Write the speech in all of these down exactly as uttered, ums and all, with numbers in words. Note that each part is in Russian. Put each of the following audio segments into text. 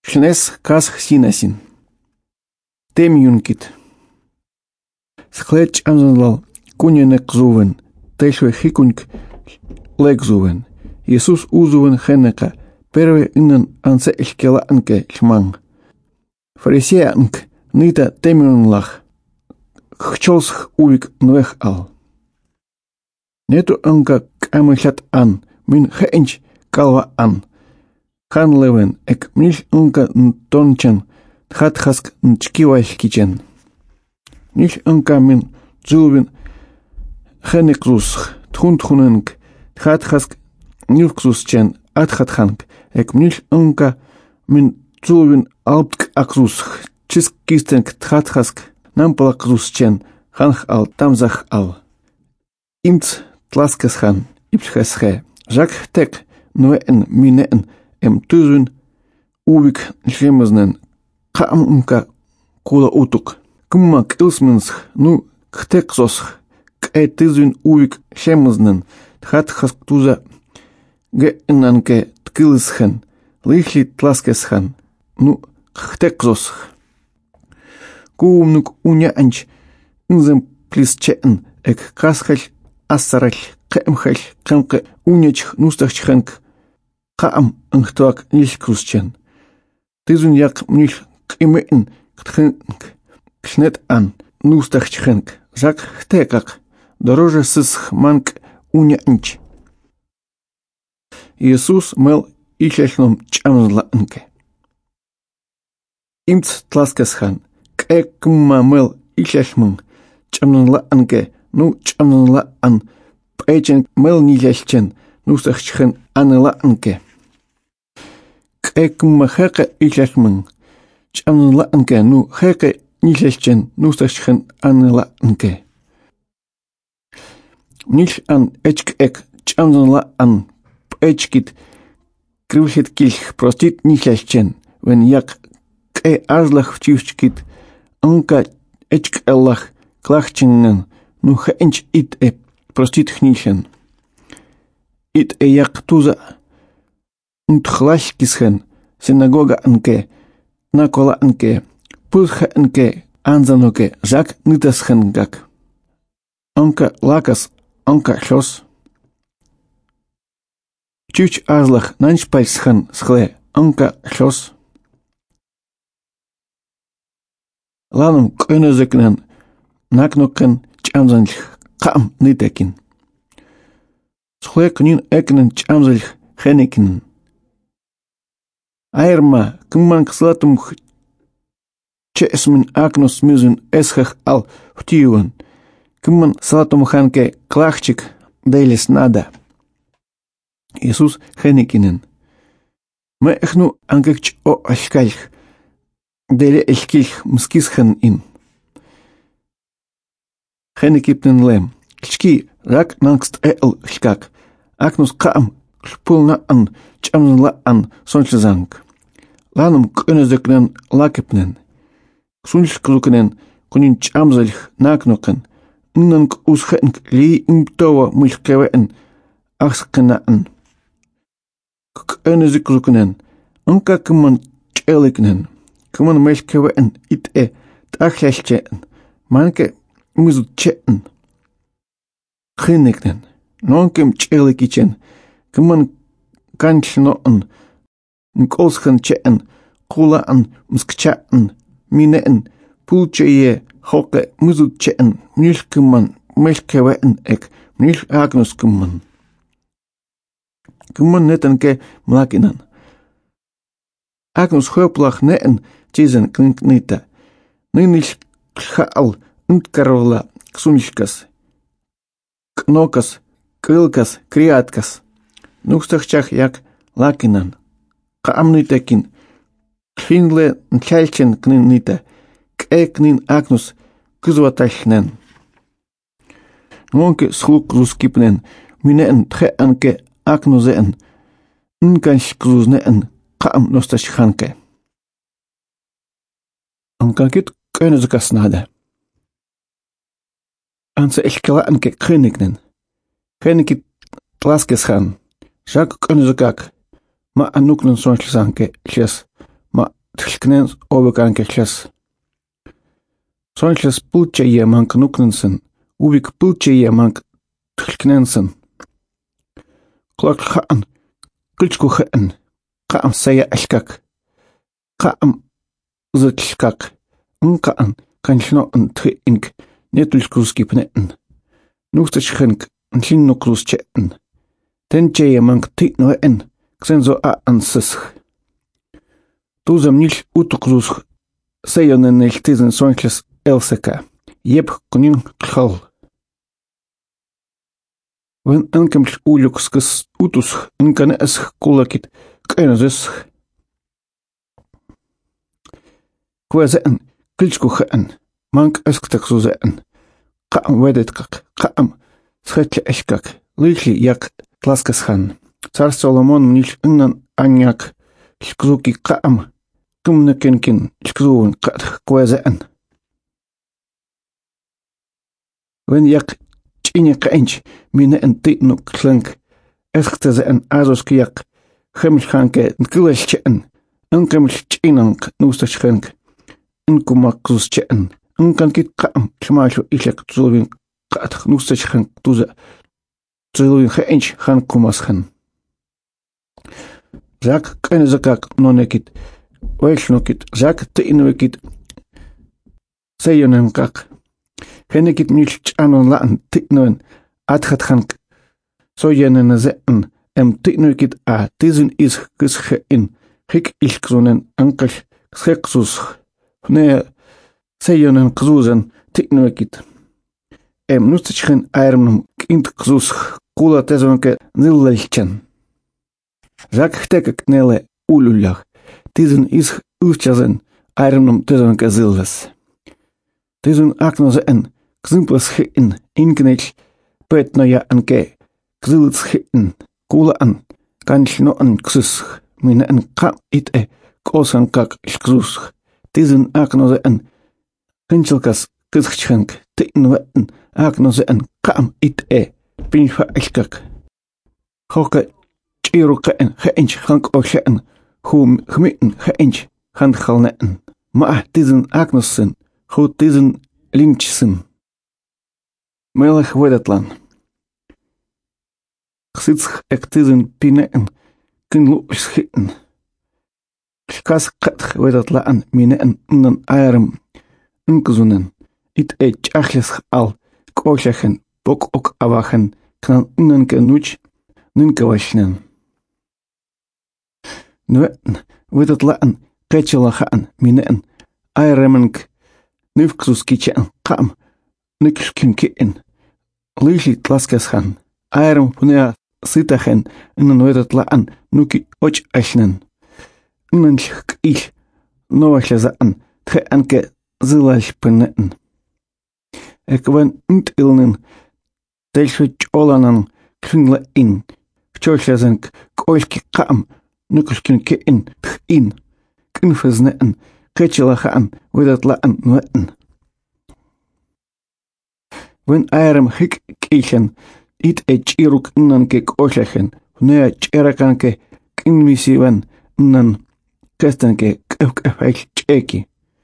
Pshnes kas sinasin. Tem yunkit. Schlet amzanlal kunyenek zuven. Teshwe hikunk legzuven. Jesus uzuven geneka. Perwe innen anse ilkela anke shmang. Farisea ank nita temyunlach. Хчолсх увик nwech al. Netu anka kamechat an. Min heench kalwa an. Han leven ek mnish unka ntonchen. Tchatchask nchkiwaich kichen. Nish unka min zuvin genikrusch. Tchuntchunenk. Tchatchask nilkruschen. Atchatchank. Ek mnish unka min zuvin alptk akrusch. Chiskistenk tchatchask. Nampalakruschen. Hanch al tamzach al. Imts tlaskeshan. Ipschesche. Jacques tek noen mineen. Em tuzun uvik shemaznen. Kaam unka kula utuk. Kummak ilsmensch nu kteksos. K'e tuzun uvik shemaznen. Tchatchask tuza ge enanke tkilschen. Lichli tlaskeshan. Nu kteksos. Kuumnuk unya anch. Inzem plische'n. Ek kaschel asarach. Kemchel kemke unyach nustachchenk. Kaam angtuak nilkruschen. Tizun yak mnich kimein ktchenk. Kshnet an nustachchenk. Zak htekak. Дороже сысх манк уня анч. Иисус мел ишешном чамзла анке. Имц тласкесхан. Кэкма мел ишешмын чамзла анке. Ну чамзла ан. Пэчен мел нилешчен. Нустахчен анела анке. Кэкма хэкэ ишешмын. Чамзла анке. Ну хэкэ нилешчен. Нустахчен анела анке. Ниш ан эчк эк чамзла ан. Пэчкит. Крюхет кильх простит нилешчен. Вен як кэ ажлах вчивчкит. Анка эчк эллах клахченнен. Ну хээнч ит э простит хнишен. Ит э як туза. Унтхлашкисхен. Синагога анке. Накола анке. Пулха анке. Анзаноке. Жак нитасхен гак. Анка лакас. Анка шос. Чуч ажлах нанчпальсхан схле. Анка шос. Ланум көнözекнен. Накнокен чамзанлих. Кам нитекин. Схле книн экнен чамзалих хенекин. Айрма кымман кслатум чесмин акнос мюзин эсхах ал втиюан. Кымман слатум ханке клахчик дейлес нада. Иисус хенекинен. Ме эхну ангекч о ашкальх. Деле эльких мскисхан ин. Хенекипнен лем. Кчки рак нангст эл шкак. Акнус каам шпулна ан чамзла ан сончлзанг. Ланум көнözекнен лакепнен. Ксуншклукнен кунин чамзалих накнокен. Нанг усхенк ли имтова мышкевен ахскенаан. Көнözеклукнен. Анка кыман челекнен. Кыман мышкевен ит э тахяшчен. Манке мызут чен. Хинекнен. Нонкем челекичен. Кыман канчноан. Мколсхан чен. Кулаан мскчаан. Минен. Пулчее. Хоке мызут чен. Мнишкыман. Мышкевен эк. Мниш агнускыман. Кыман нетенке млакинан. Агнус хоплах нeen тизен кнкнита. Ныниш кхаал. Нткаровла. Ксунишкас. Кнокас. Кылкас. Криаткас. Нухстахчах як лакинан. Каамнитекин. Кхинле нчальчен книнита. Кэкнин агнус кызваташнен. Нонке слук рускипнен. Минен тхе анке агнузен. Нканш крузнен. Каам носташханке. Анкакит көнözекас нада. Анса элькала анке кхинекнен. Хенекит тласкесхан. Жак көнözекак. Ма анукнен соншлсанке лес. Ма tlknen overgang klas. Sonchlas pulcha ye mank nuknensen, ubik pulcha ye mank tlknensen. Klok khaan, kulchku khaan, qaam saya alkak. Qaam zutlkak, unkaan kanchno un tri ink, netulskuski pneten. Nuchtachkhenk, un linnukrus chetten. Ten che mank tik no en, xenzo a ansisch. Tuzam nil utukrus, sayonen neltizen sonchlas elseka. Jeb kunin khal. Wen ankeml ulukskus utus, unkane es kulakit, kenazes. Kwezen, kilchku khaan, mank esktaksuzen. Qaam wedetkak, qaam, schetli eshkak, lichli yak tlaskashan. Цар Соломон нил иннан аньяк, лькзуки qaam, kumnekenkin, lkzuun qat kwezen. Wen yak chini qainch, mine en titnuk klank, eskteze en azoski yak, chemilchanke nkilelchen, unkemil chinank nustachchenk, inkumakzus chen, unkankit qaam, kmaashu ilek zulwin qat nustachchenk tuze, zulwin qainch han kumashan. Zak kenezakak nonekit, weilnokit, zak teinwekit, seyonemkak. Genekit nil chanon laan titnoen, atchatchank, soyenen zetten, em titnwekit a tizin is gisgein, hik ilkzonen ankal, scheksus, ne seyonen kzuzen, titnwekit. Em nustachchen airmnum kind kzus, kula tezonke nillelchen. Zak tekek nele ululach, tizin is uchazen, airmnum tezonke zilles. Tizin aknoze en, Ximplas hitten, inknech, petno ja anke, xilts hitten, kula an, kanchno an xus, mine en kam it e, kosan kak xus, tizin aknoze en, kinchelkas kischenk, tin wetten, aknoze en, kam it e, pinfa elkak. Hoke, chiru keen, heench, hank o sheen, hum gmitten, heench, hand galnetten, ma tizin aknosen, hu tizin linchsen. Melech wedetlan. Xitsch ektizin pineen, kinlu schitten. Kas katch wedetlaan mineen unan aerem, ungezunen, it e chachles al, kochachen, bok ok awachen, knan unan genuch, nunkewachnen. Nueten, wedetlaan, kechelachaan, mineen, aeremenk, nufksus kichen, kam, Nikkin kitten, Lili tlaskeshan, Aram punea sitachen, in een wedet laan, nuki och echnen. Unen ich, noachje zaan, tre anke zilach penetten. Ik wen niet ilnen, telchwich olanan, kringle in, chorchlezenk, koilki kaam, nukuskin kitten, in, kinfesnetten, ketchelachaan, wedet laan, nuetten. Wen aerem hik kichen, it e chiruk nan ke kochachen, nea cherakanke kinmisiwen nan kestanke kefeich cheki.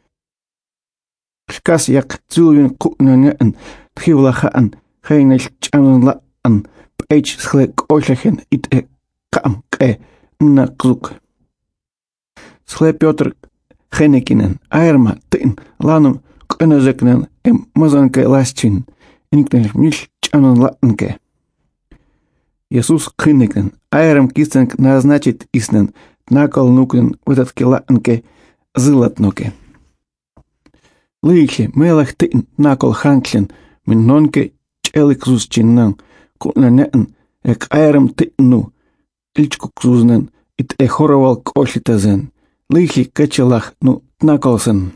Kas yak zulwin kuknangen, tchiwlachaan, geinel chanon laan, peich schle kochachen, it e kam ke na kluk. Schle Piotr genekinen, aerma tin, lanum kenezeknen, em mazanke laschin. Inknech mich chanon latnke. Jesus kynniken, aerem kistenk назначит исnen, nakal nuken wedatke latnke zilatnoke. Liiche, melech tin nakal hanklen, min nonke chelik zuschinnen, kulnaneten, ek aerem titnu, ilchkukzuznen, it e horoval koshitazen, liiche kechelach nu nakalsen.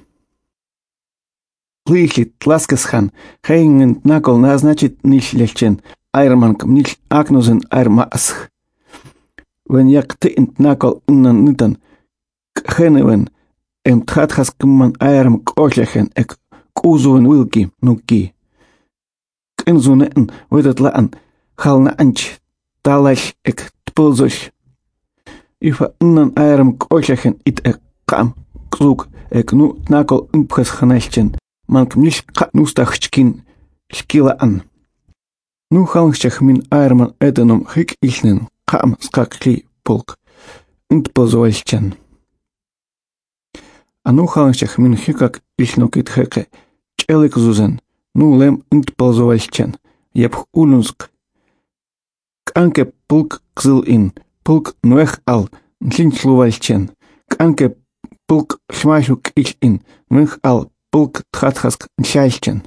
Лихли тласкасхан, хейнген накол назначит ниш лечен, айрманкам ниш акнозен айрмасх. Вен як тинт накол уннан нитан, хеневен, em tхатхас кман айрм кошляхен, ek кузуен wilki, nuki. Кензунен, ведет лаан, хална анч, талаш ek tpulzosh. Ifa unnan айрм кошляхен, it ek kam, kzuk ek nu tnakol impres hanelchen mank mnish qa nustachkin skila an. Nu halngchach min airman edenom hik ilnen qam skakli pulk intpozolchen. Anu halngchach min hikak ilnokit heke chelik zuzen nu lem intpozolchen yep ulunsk. Kanke pulk kzil in pulk nuech al nlinchluvalchen. Kanke pulk shmashuk il in nuech al pulk trathask nshalchen.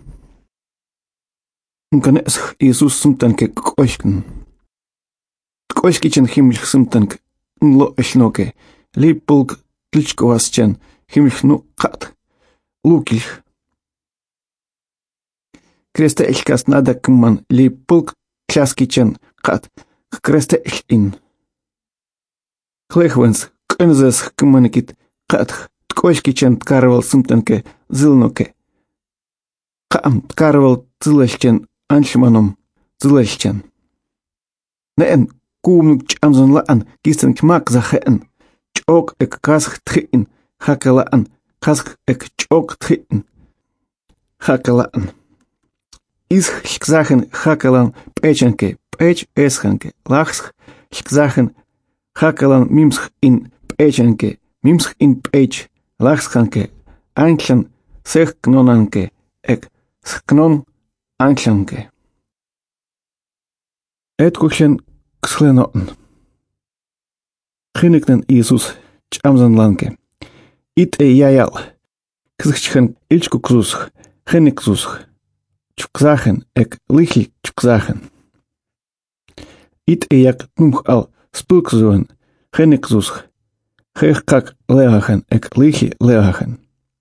Nkanesх Иисус сымтанке кошкн. Кошкичен химлих сымтанк нло эшлноке. Ли пулк тличковасчен химлих ну кат. Луких. Креста элькас нада кман ли пулк кляскичен кат. Креста эль ин. Хлехвенс кэнзэс кманекит кат. Ткошкичен ткарвал сымтанке зылноке. Кам ткарвал цылэшчен Аншманом злэшчен. Нэн кумнук чамзан лаан кистен кмак захен. Чок эк касх тхин хакалаан касх эк чок тхин хакалаан. Исх хикзахен хакалан печенке печ эсхенке лахсх хикзахен хакалан мимсх ин печенке мимсх ин печ лахсханке анклан сех кнонанке эк скнон Анкланке. Эткухлен ксленотн. Хинекнен Иисус чамзан ланке. Ит э яял. Ксхчхан ильчку кзусх. Хинек кзусх. Чукзахен эк лихи чукзахен. Ит э як нумх ал спылкзуен. Хинек кзусх. Хех как леахен эк лихи леахен.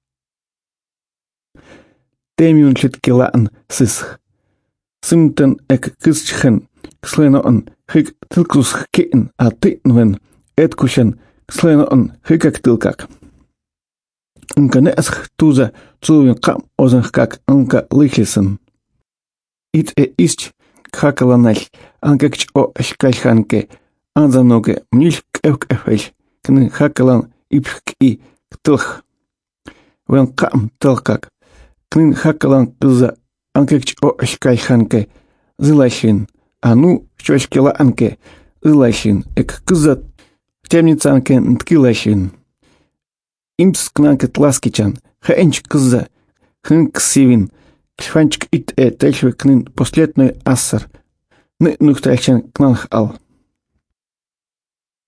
Темиун читкелаан сисх. Симтен эк кисчхен ксленоон хик тилкус кин а титнвен эткушен ксленоон хикак тилкак. Унка несх туза цулвин кам озенх как анка лихлисен. Ит э исч кхакаланаль анкакч о шкальханке анзаноге мниль кэвк эфэль кнын хакалан ипх и ктылх. Вен кам тилкак. Кнын хакалан кыза анкекч о шкальханке зылащин, а ну щочкела анке зылащин, эк кыза темницанке нткилащин. Имс кнанке тласкичан, хэнч кыза, хнын ксивин, кшванчик ит э тэльве кнын последной ассар, ны нухтальчан кнанх ал.